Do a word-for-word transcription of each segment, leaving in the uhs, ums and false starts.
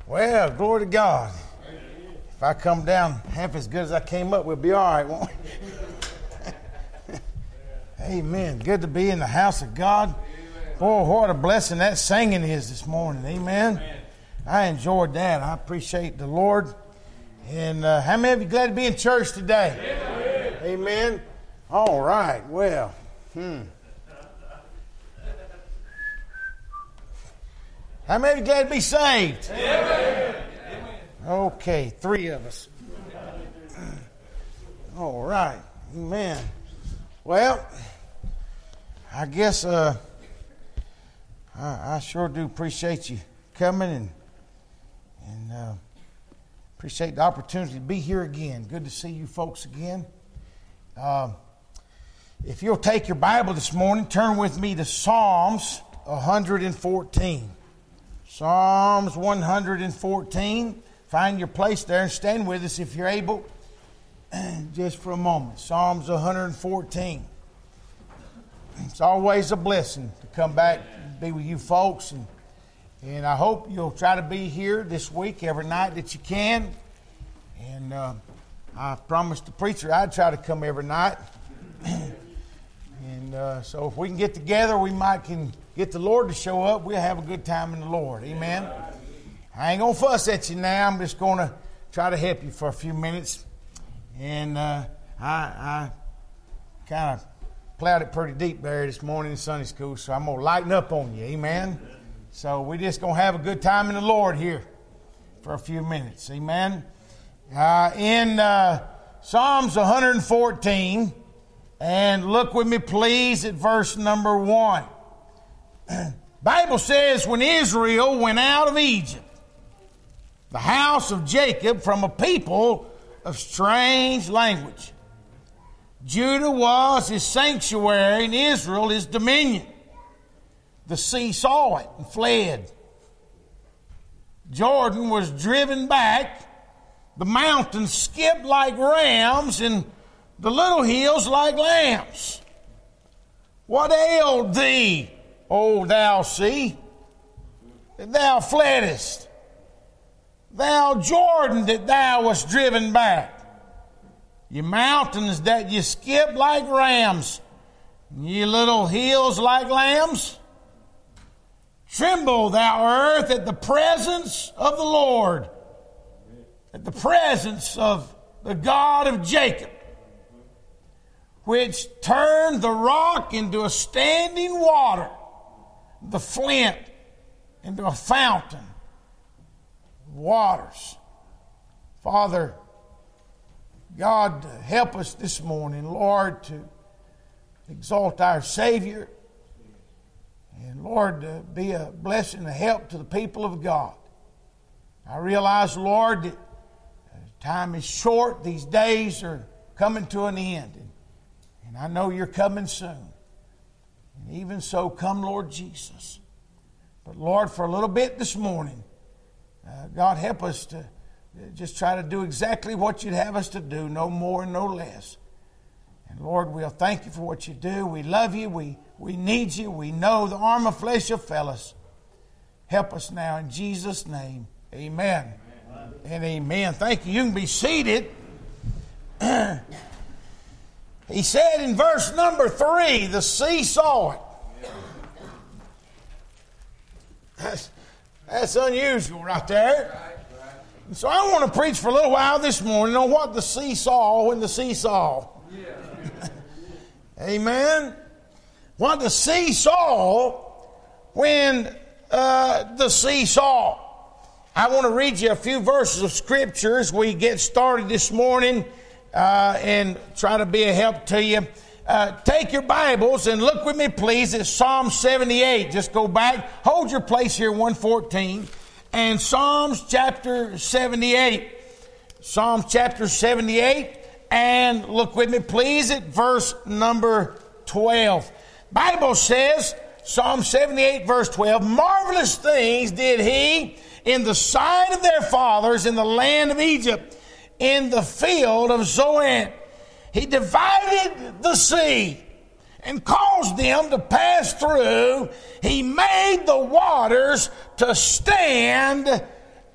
Well, glory to God. If I come down half as good as I came up, we'll be all right, won't we? Amen. Good to be in the house of God. Boy, what a blessing that singing is this morning. Amen. I enjoyed that. I appreciate the Lord. And uh, how many of you glad to be in church today? Amen. Amen. All right. Well, hmm. How many of you glad to be saved? Amen. Okay, three of us. All right. Amen. Well, I guess uh, I, I sure do appreciate you coming and and uh, appreciate the opportunity to be here again. Good to see you folks again. Uh, if you'll take your Bible this morning, turn with me to Psalms one fourteen. Psalms one fourteen. Find your place there and stand with us if you're able, just for a moment. Psalms one fourteen. It's always a blessing to come back and be with you folks, and and I hope you'll try to be here this week every night that you can. And uh, I promised the preacher I'd try to come every night. And uh, so if we can get together, we might can get the Lord to show up. We'll have a good time in the Lord. Amen. I ain't going to fuss at you now. I'm just going to try to help you for a few minutes. And uh, I, I kind of plowed it pretty deep there this morning in Sunday school, so I'm going to lighten up on you. Amen. So we're just going to have a good time in the Lord here for a few minutes. Amen. Uh, in uh, Psalms one fourteen, and look with me please at verse number one. Bible says, when Israel went out of Egypt, the house of Jacob from a people of strange language, Judah was his sanctuary and Israel his dominion. The sea saw it and fled. Jordan was driven back. The mountains skipped like rams and the little hills like lambs. What ailed thee, O thou sea, that thou fleddest? Thou Jordan, that thou wast driven back. Ye mountains that ye skip like rams, ye little hills like lambs. Tremble, thou earth, at the presence of the Lord, at the presence of the God of Jacob, which turned the rock into a standing water, the flint into a fountain of waters. Father, God, help us this morning, Lord, to exalt our Savior. And Lord, uh, be a blessing and a help to the people of God. I realize, Lord, that time is short. These days are coming to an end. And, and I know you're coming soon. And even so, come, Lord Jesus. But Lord, for a little bit this morning, uh, God, help us to just try to do exactly what you'd have us to do, no more and no less. And Lord, we'll thank you for what you do. We love you. We, we need you. We know the arm of flesh will fail us. Help us now in Jesus' name. Amen. Amen. And amen. Thank you. You can be seated. He said in verse number three, the sea saw it. That's, that's unusual right there. So I want to preach for a little while this morning on what the sea saw when the sea saw. Amen. What the sea saw when uh, the sea saw. I want to read you a few verses of Scripture as we get started this morning uh, and try to be a help to you. Uh, take your Bibles and look with me, please, at Psalm seventy-eight. Just go back. Hold your place here, one fourteen. And Psalms chapter seventy-eight. Psalms chapter seventy-eight. And look with me, please, at verse number twelve. Bible says, Psalm seventy-eight, verse twelve, marvelous things did he in the sight of their fathers in the land of Egypt, in the field of Zoan. He divided the sea and caused them to pass through. He made the waters to stand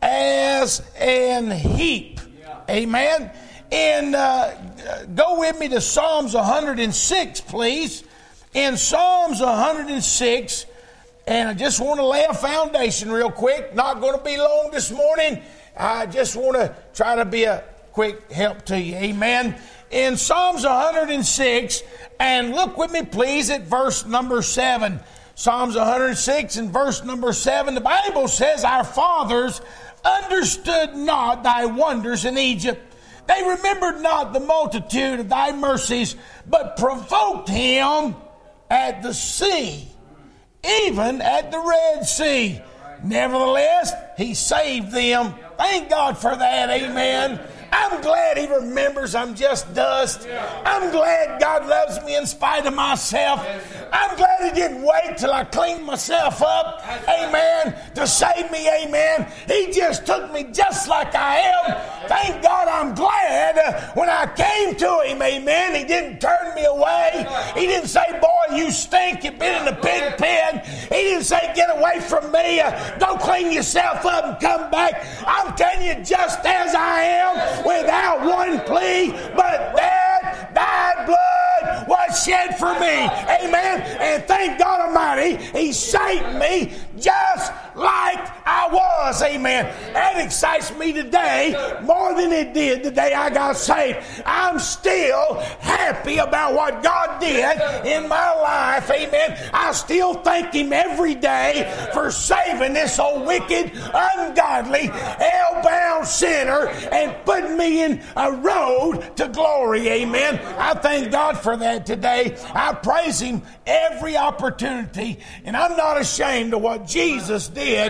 as an heap. Amen. And uh, go with me to Psalms one hundred six, please. In Psalms one hundred six, and I just want to lay a foundation real quick. Not going to be long this morning. I just want to try to be a quick help to you. Amen. In Psalms one hundred six, and look with me, please, at verse number seven. Psalms one hundred six and verse number seven. The Bible says, our fathers understood not thy wonders in Egypt. They remembered not the multitude of thy mercies, but provoked him at the sea, even at the Red Sea. Nevertheless, he saved them. Thank God for that. Amen. I'm glad he remembers I'm just dust. I'm glad God loves me in spite of myself. I'm glad he didn't wait till I cleaned myself up, amen, to save me, amen. He just took me just like I am. Thank God I'm glad uh, when I came to him, amen, he didn't turn me away. He didn't say, boy, you stink, you've been in the pig pen. He didn't say, get away from me, uh, go clean yourself up and come back. I'm telling you, just as I am, without one plea, but that thy blood was shed for me. Amen. And thank God Almighty, he saved me just like I was. Amen. That excites me today more than it did the day I got saved. I'm still happy about what God did in my life. Amen. I still thank him every day for saving this old wicked, ungodly, hell-bound sinner and putting me in a road to glory. Amen. I thank God for that today. I praise him every opportunity, and I'm not ashamed of what Jesus did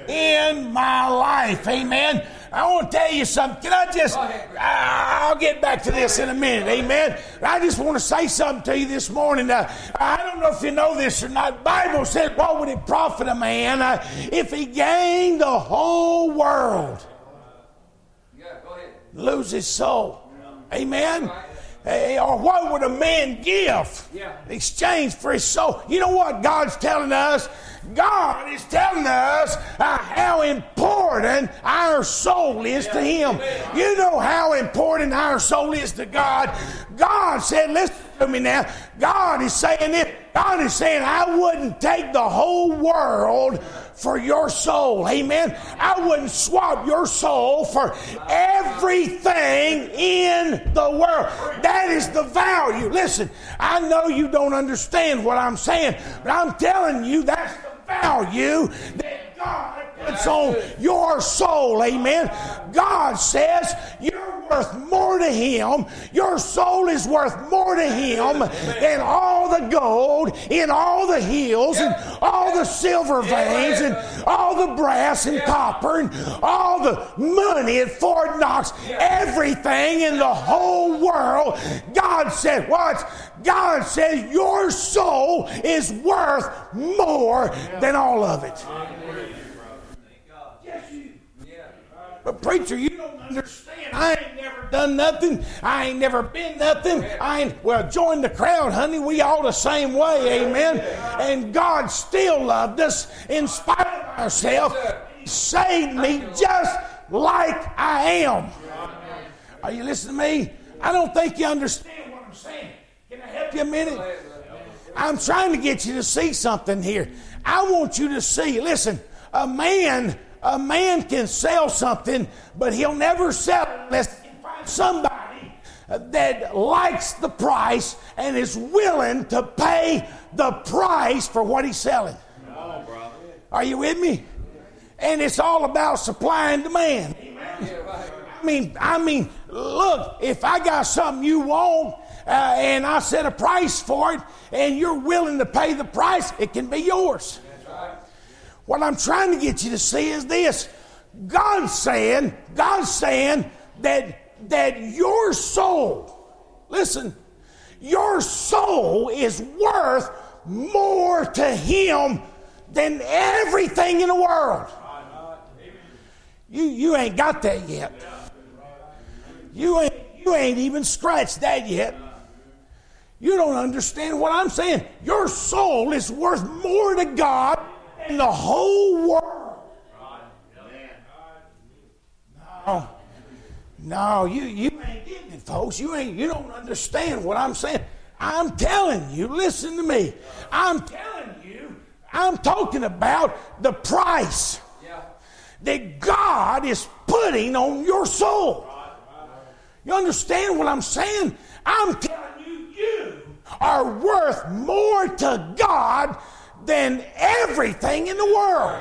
in my life. Amen. I want to tell you something. Can I just, I'll get back to this in a minute. Amen. I just want to say something to you this morning. Uh, I don't know if you know this or not. The Bible said, what would it profit a man uh, if he gained the whole world, lose his soul? Amen. Hey, or what would a man give in exchange for his soul? You know what God's telling us? God is telling us uh, how important our soul is to him. You know how important our soul is to God. God said, listen to me now. God is saying this. God is saying, I wouldn't take the whole world for your soul. Amen. I wouldn't swap your soul for everything in the world. That is the value. Listen, I know you don't understand what I'm saying, but I'm telling you that's the value that God puts on your soul. Amen. God says you're worth more to him. Your soul is worth more to him than all the gold in all the hills and all the silver veins and all the brass and copper and all the money at Fort Knox. Everything in the whole world. God said, watch, God says your soul is worth more than all of it. But preacher, you don't understand. I ain't never done nothing. I ain't never been nothing. I ain't, well, join the crowd, honey. We all the same way, amen. And God still loved us in spite of ourselves. He saved me just like I am. Are you listening to me? I don't think you understand what I'm saying. Can I help you a minute? I'm trying to get you to see something here. I want you to see, listen, a man... A man can sell something, but he'll never sell it unless he finds somebody that likes the price and is willing to pay the price for what he's selling. Are you with me? And it's all about supply and demand. I mean, I mean, look, if I got something you want uh, and I set a price for it and you're willing to pay the price, it can be yours. What I'm trying to get you to see is this. God's saying, God's saying that, that your soul, listen, your soul is worth more to him than everything in the world. You, you ain't got that yet. You ain't, you ain't even scratched that yet. You don't understand what I'm saying. Your soul is worth more to God in the whole world. No, no, you, you ain't getting it, folks. You ain't, you don't understand what I'm saying. I'm telling you, listen to me. I'm telling you, I'm talking about the price that God is putting on your soul. You understand what I'm saying? I'm telling you, you are worth more to God than everything in the world.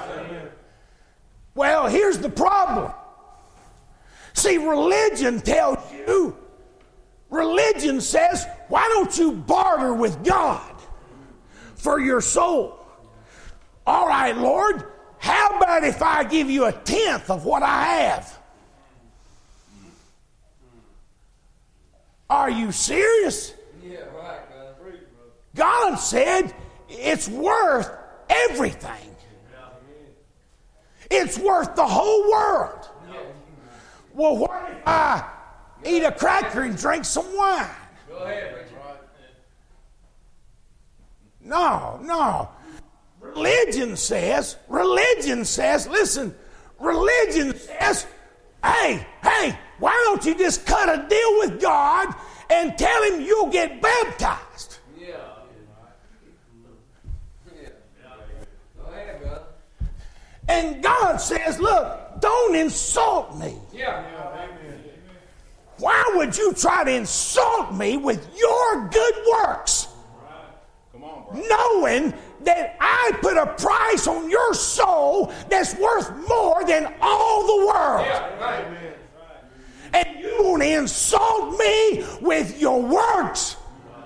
Well, here's the problem. See, religion tells you, religion says, why don't you barter with God for your soul? All right, Lord, how about if I give you a tenth of what I have? Are you serious? Yeah, right, brother. God said it's worth everything. It's worth the whole world. Well, what if I eat a cracker and drink some wine? Go ahead, Richard. No, no. Religion says, religion says, listen, religion says, hey, hey, why don't you just cut a deal with God and tell him you'll get baptized? Yeah. Yeah. Go ahead, brother. And God says, look, don't insult me. Yeah. Why would you try to insult me with your good works? Come on, bro. Knowing that I put a price on your soul that's worth more than all the world. Yeah, right. And you want to insult me with your works.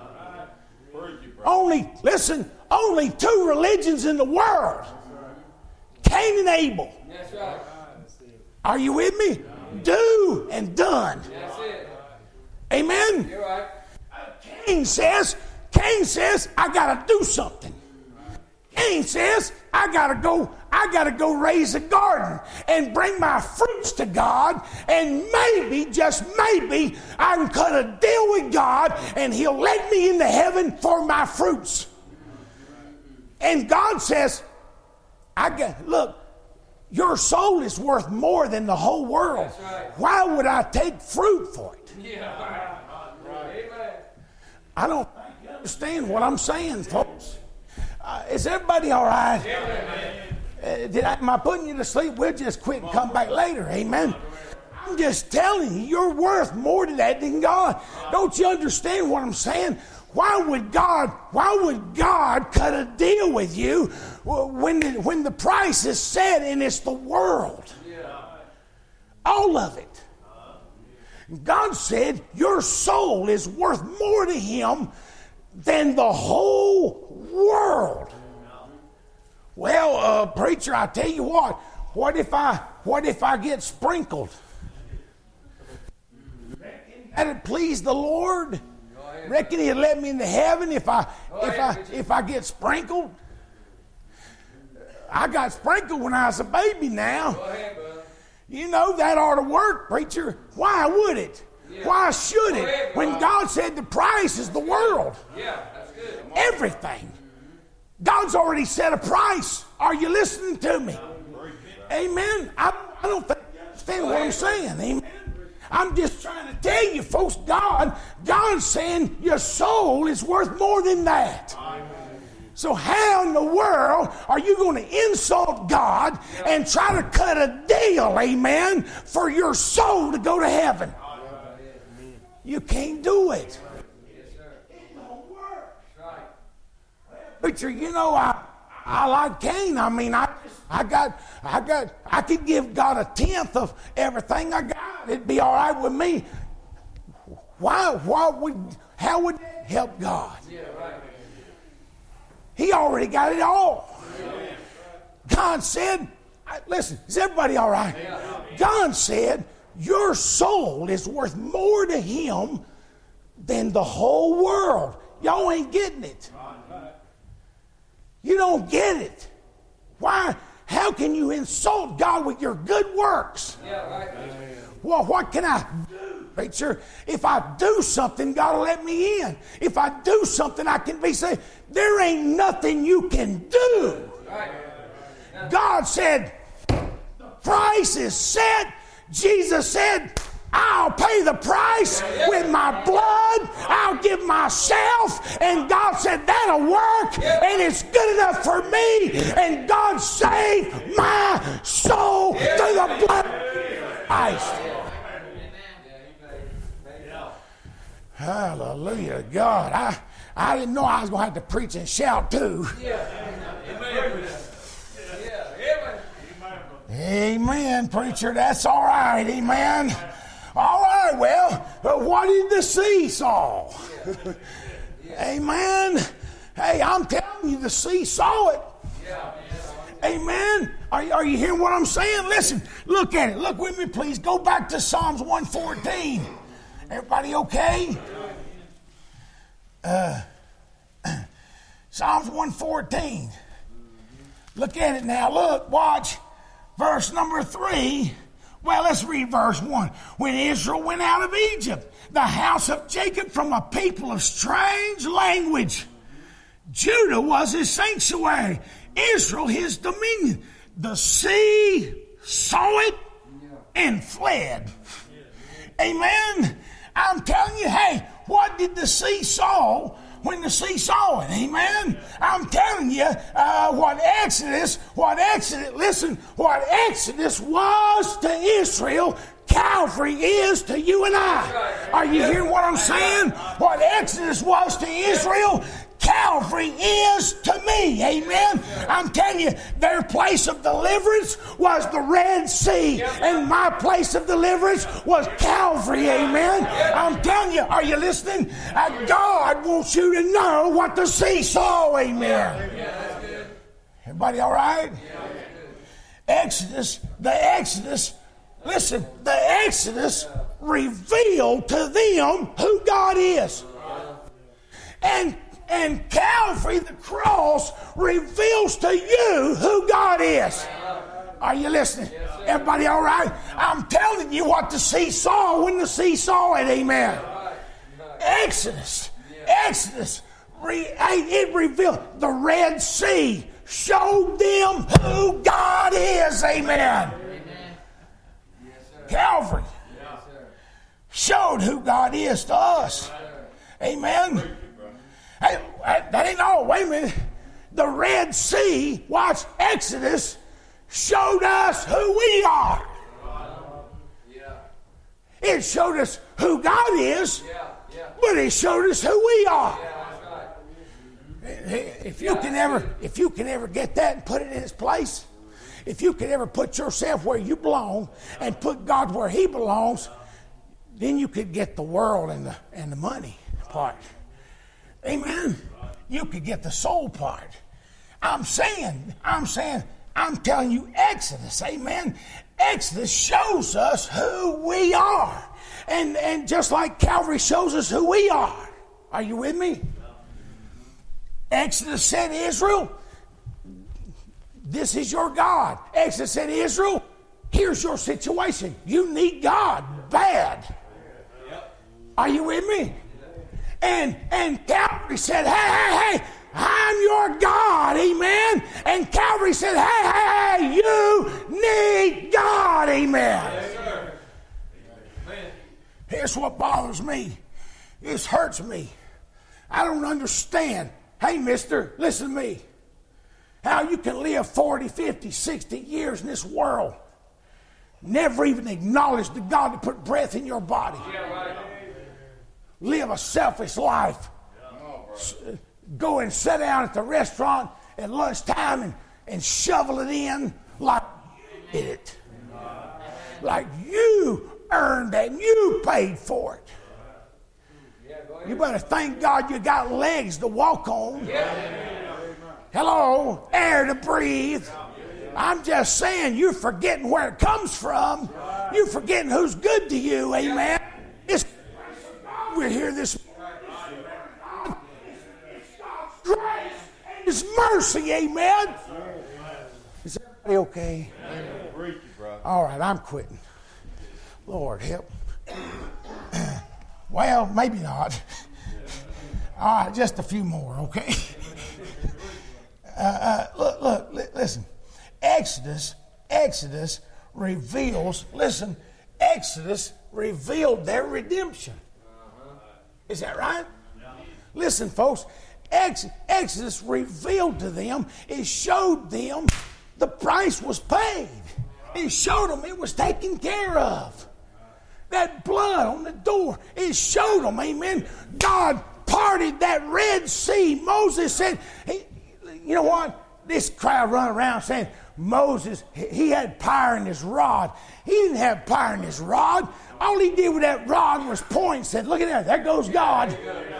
Only, listen, only two religions in the world. Cain and Abel. That's right. Are you with me? Do and done. That's it. Amen? You're right. Cain says, Cain says, I got to do something. Cain says, I got to go, I got to go raise a garden and bring my fruits to God, and maybe, just maybe, I can cut a deal with God and he'll let me into heaven for my fruits. And God says, I got, look, your soul is worth more than the whole world. That's right. Why would I take fruit for it? Yeah. Right. Amen. I don't think you understand what I'm saying, folks. Uh, is everybody all right? Uh, did I, am I putting you to sleep? We'll just quit and come back later. Amen. I'm just telling you, you're worth more to that than God. Don't you understand what I'm saying? Why would God, why would God cut a deal with you when the, when the price is set and it's the world? All of it. God said your soul is worth more to him than the whole world. Well, uh, preacher, I tell you what, what if I what if I get sprinkled? That'd please the Lord. Reckon he'll let me into heaven if I if I if I get sprinkled. I got sprinkled when I was a baby now. Go ahead, brother. You know, that ought to work, preacher. Why would it? Yeah. Why should Go it? ahead, When Rob. God said the price is the world. Yeah, that's good. Everything. God's already set a price. Are you listening to me? Amen. I, I don't think you understand what I'm saying. Amen. I'm just trying to tell you, folks, God, God's saying your soul is worth more than that. So how in the world are you going to insult God and try to cut a deal, amen, for your soul to go to heaven? You can't do it. It don't work. Preacher, you know, I I like Cain. I mean, I I got I got I could give God a tenth of everything I got. It'd be all right with me. Why why would how would that help God? Yeah, right. He already got it all. God said, listen, is everybody all right? God said, your soul is worth more to him than the whole world. Y'all ain't getting it. You don't get it. Why? How can you insult God with your good works? Yeah, right. Well, what can I do, preacher? If I do something, God will let me in. If I do something, I can be saved. There ain't nothing you can do. Right. God said, the price is set. Jesus said, I'll pay the price with my blood. I'll give myself. And God said, that'll work. And it's good enough for me. And God saved my soul through the blood of Christ. Hallelujah, God. I, I didn't know I was going to have to preach and shout too. Amen, preacher. That's all right. Amen. All right, well, what did the sea saw? Amen. Hey, I'm telling you, the sea saw it. Amen. Are, are you hearing what I'm saying? Listen, look at it. Look with me, please. Go back to Psalms one fourteen. Everybody okay? Uh, Psalms one fourteen. Look at it now. Look, watch. Verse number three. Well, let's read verse one. When Israel went out of Egypt, the house of Jacob from a people of strange language. Judah was his sanctuary, Israel his dominion. The sea saw it and fled. Amen. I'm telling you, hey, what did the sea saw when the sea saw it? Amen. I'm telling you, uh, what Exodus, what Exodus, listen, what Exodus was to Israel, Calvary is to you and I. Are you hearing what I'm saying? What Exodus was to Israel, Calvary is to me. Amen. I'm telling you, their place of deliverance was the Red Sea, and my place of deliverance was Calvary. Amen. I'm telling you, are you listening? Uh, God wants you to know what the sea saw. Amen. Everybody all right? Exodus, the Exodus, listen, the Exodus revealed to them who God is. And And Calvary, the cross, reveals to you who God is. Are you listening? Everybody all right? I'm telling you what the sea saw when the sea saw it. Amen. Exodus. Exodus. It revealed the Red Sea. Showed them who God is. Amen. Calvary showed who God is to us. Amen. Hey, that ain't all. Wait a minute. The Red Sea, watch, Exodus, showed us who we are. It showed us who God is, but it showed us who we are. If you can ever, if you can ever get that and put it in its place, if you can ever put yourself where you belong and put God where He belongs, then you could get the world and the and the money part. Amen. You could get the soul part. I'm saying, I'm saying, I'm telling you, Exodus, amen. Exodus shows us who we are. And, and just like Calvary shows us who we are. Are you with me? Exodus said, Israel, this is your God. Exodus said, Israel, here's your situation. You need God bad. Are you with me? And and Calvary said, hey, hey, hey, I'm your God, amen. And Calvary said, hey, hey, hey, you need God, amen. Yes, amen. Here's what bothers me. This hurts me. I don't understand. Hey, mister, listen to me. How you can live forty, fifty, sixty years in this world, never even acknowledge the God to put breath in your body. Yeah, right. Live a selfish life. Yeah. Go and sit down at the restaurant at lunchtime and, and shovel it in like you did it. Like you earned it and you paid for it. You better thank God you got legs to walk on. Yeah. Hello, air to breathe. I'm just saying, you're forgetting where it comes from. You're forgetting who's good to you. Amen. It's We're here this morning. It's God's grace and His mercy, amen. Is everybody okay? All right, I'm quitting. Lord, help. Well, maybe not. All right, just a few more, okay? Uh, uh, look, look, li- listen. Exodus, Exodus reveals, listen, Exodus revealed their redemption. Is that right? Listen, folks, Ex- Exodus revealed to them, it showed them the price was paid. It showed them it was taken care of. That blood on the door, it showed them, amen. God parted that Red Sea. Moses said, he, you know what? This crowd run around saying, Moses, he had power in his rod. He didn't have power in his rod. All he did with that rod was point and said, look at that, there goes God.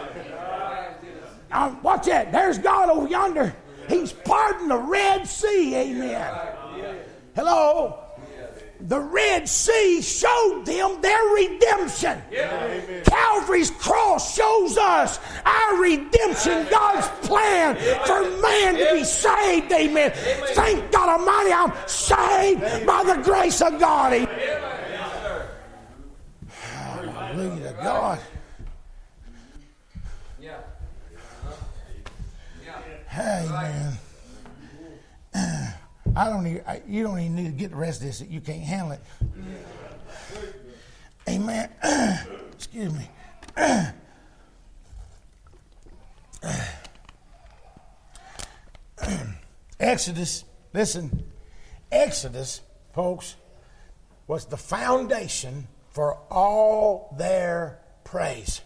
Um, watch that, there's God over yonder. He's parting the Red Sea, amen. Hello? The Red Sea showed them their redemption. Yeah. Calvary's cross shows us our redemption, God's plan for man to be saved. Amen. Thank God Almighty, I'm saved by the grace of God. Hallelujah to God. Amen. I don't even, I, you don't even need to get the rest of this. You can't handle it. Amen. Excuse me. Exodus, listen, Exodus, folks, was the foundation for all their praise.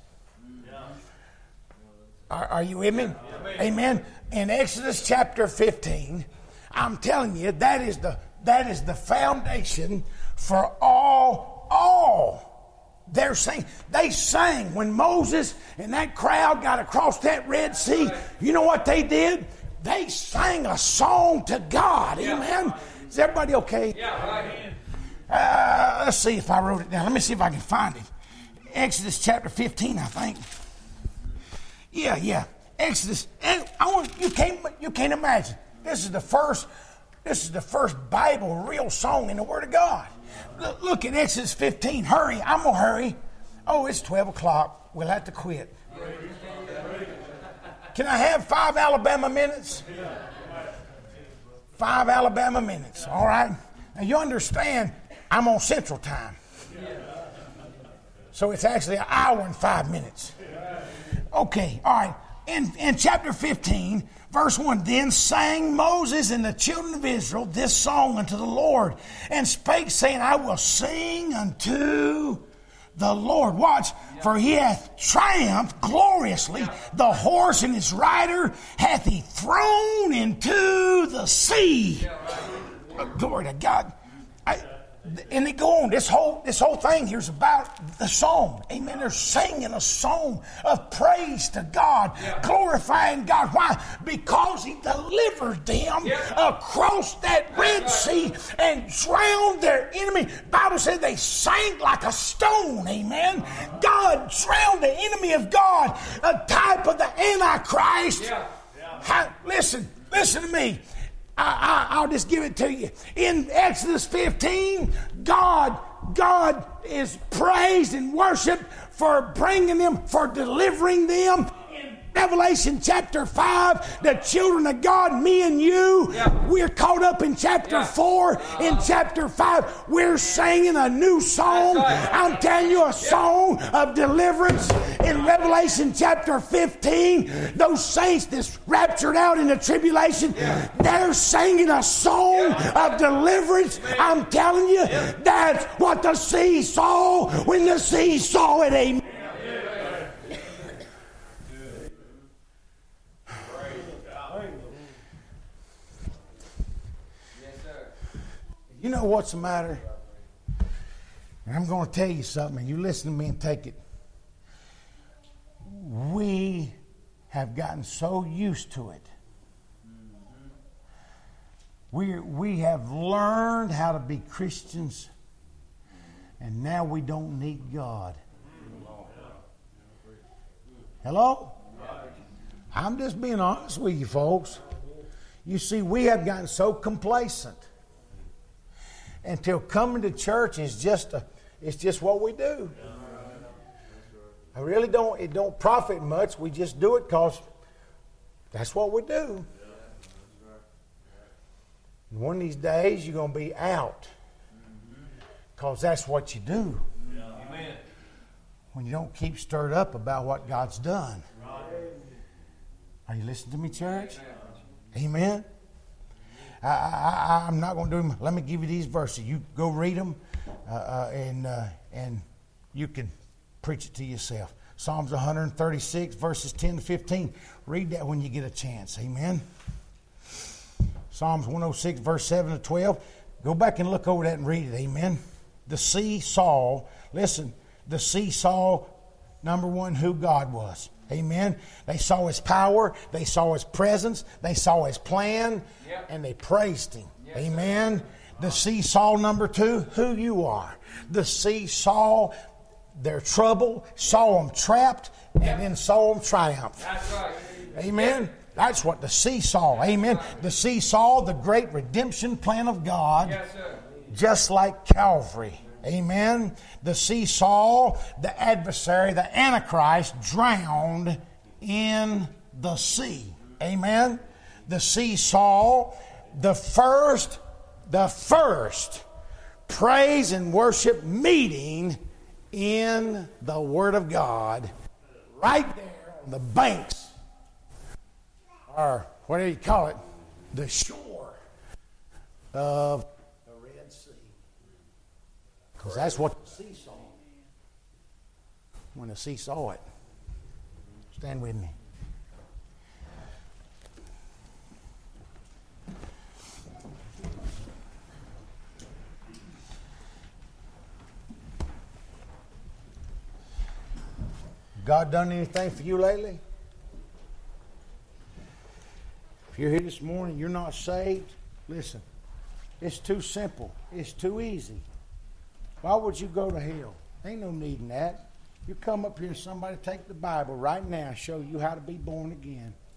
Are, are you with me? Amen. In Exodus chapter fifteen, I'm telling you, that is the that is the foundation for all, all their sing. They sang when Moses and that crowd got across that Red Sea. You know what they did? They sang a song to God. Amen. Is everybody okay? Uh, let's see if I wrote it down. Let me see if I can find it. Exodus chapter fifteen, I think. Yeah, yeah. Exodus. And I want you can't you can't imagine. This is the first, this is the first Bible real song in the Word of God. Look, look at Exodus fifteen. Hurry, I'm gonna hurry. Oh, it's twelve o'clock. We'll have to quit. Can I have five Alabama minutes? Five Alabama minutes. All right. Now you understand, I'm on Central Time, so it's actually an hour and five minutes. Okay. All right. In in chapter fifteen. Verse one, then sang Moses and the children of Israel this song unto the Lord, and spake, saying, I will sing unto the Lord. Watch, for he hath triumphed gloriously. The horse and his rider hath he thrown into the sea. Glory to God. I, and they go on. This whole this whole thing here is about the song. Amen. They're singing a song of praise to God, yeah. glorifying God. Why? Because He delivered them yeah. across that Red Sea and drowned their enemy. The Bible said they sank like a stone. Amen. God drowned the enemy of God, a type of the Antichrist. Yeah. Yeah. Listen, listen to me. I, I, I'll just give it to you. In Exodus fifteen, God, God is praised and worshiped for bringing them, for delivering them. In Revelation chapter five, the children of God, me and you, yeah. we're caught up in chapter yeah. four. Uh-huh. In chapter five, we're singing a new song. Right. I'm telling you, a yeah. song of deliverance. In Revelation chapter fifteen, those saints that's raptured out in the tribulation, yeah. they're singing a song yeah. of deliverance. I'm telling you, yeah. that's what the sea saw when the sea saw it. Amen. You know what's the matter? And I'm going to tell you something, and you listen to me and take it. We have gotten so used to it. We, we have learned how to be Christians, and now we don't need God. Hello? I'm just being honest with you, folks. You see, we have gotten so complacent until coming to church is just a, it's just what we do. I really don't, it don't profit much. We just do it because that's what we do. And one of these days you're going to be out Because that's what you do Amen. when you don't keep stirred up about what God's done. Are you listening to me, church? Amen. I, I, I'm not going to do them. Let me give you these verses. You go read them, uh, uh, and uh, and you can preach it to yourself. Psalms one thirty-six, verses ten to fifteen. Read that when you get a chance. Amen. Psalms one oh six, verse seven to twelve. Go back and look over that and read it. Amen. The sea saw, listen, the sea saw, number one, who God was. Amen. They saw His power. They saw His presence. They saw His plan. Yep. And they praised Him. Yes, Amen. Sir. The sea saw, number two, who you are. The sea saw their trouble, saw them trapped, and Yep. then saw them triumph. That's right. Amen. That's what the sea saw. Amen. The sea saw the great redemption plan of God, Yes, sir. just like Calvary. Amen. The sea saw the adversary, the Antichrist, drowned in the sea. Amen. The sea saw the first, the first praise and worship meeting in the Word of God, right there on the banks, or what do you call it, the shore of the Red Sea. Because that's what the sea saw when the sea saw it. Stand with me. God done anything for you lately? If you're here this morning, you're not saved, listen, it's too simple. It's too easy. Why would you go to hell? Ain't no need in that. You come up here and somebody take the Bible right now and show you how to be born again.